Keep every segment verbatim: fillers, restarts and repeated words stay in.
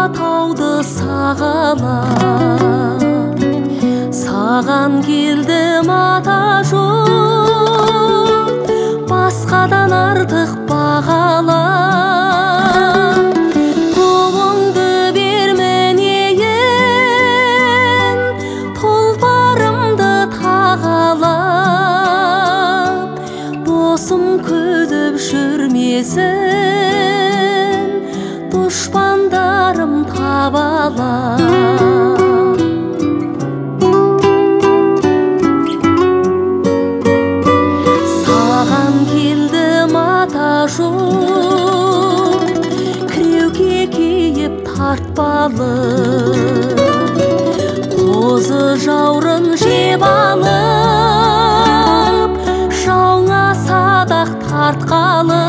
тауды сағалап, саған келдім ата жол, басқадан артық бағалап. Қолыңды берменейін, тұлпарымды тағалап, досым күдіп жүрмесін, дұшпандарым табалап. Саған келдім ата жол, кіреуке киіп тартпалы, қозы жаурын жеп алып, жауыңа садақ тартқалы.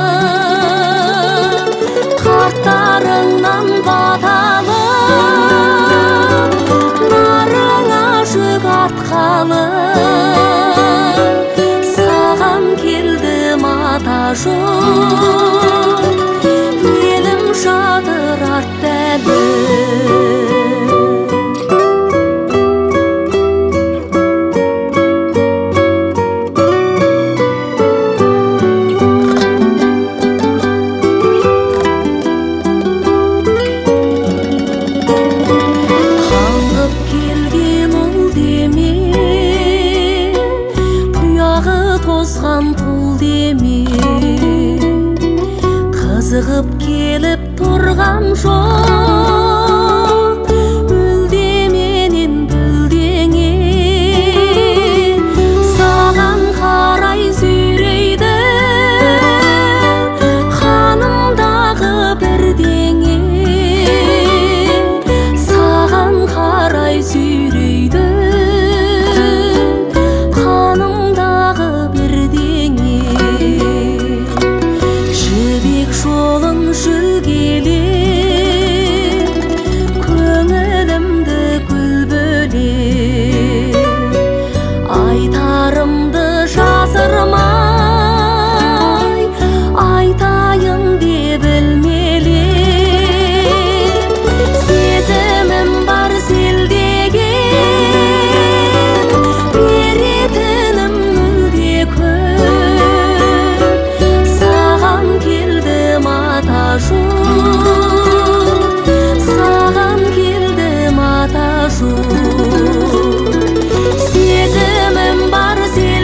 Қарттарыңнан баталып, нарыңа жүк артқалы. Саған келдім ата жол, елім жатыр артта әлі. Тозған тұл деме, қызығып келіп тұрғам жоқ, бүлдеменен бүлдеңе. Саған қарай сүйрейді қанымдағы бірдеңе, саған қарай сүйрейді жолын жүлгелеп, көңілімді гүл бөлеп, айтарымды жасырмай, айтайын деп білмелеп. Сезімім бар селдеген, беретінім мүлде көп. Саған келдім ата жол, саған келдім ата жол. Сезімім бар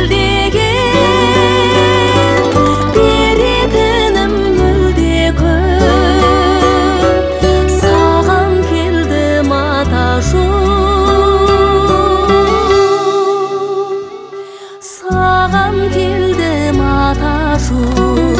селдеген, беретінім мүлде көп. Саған келдім ата жол, саған келдім ата жол.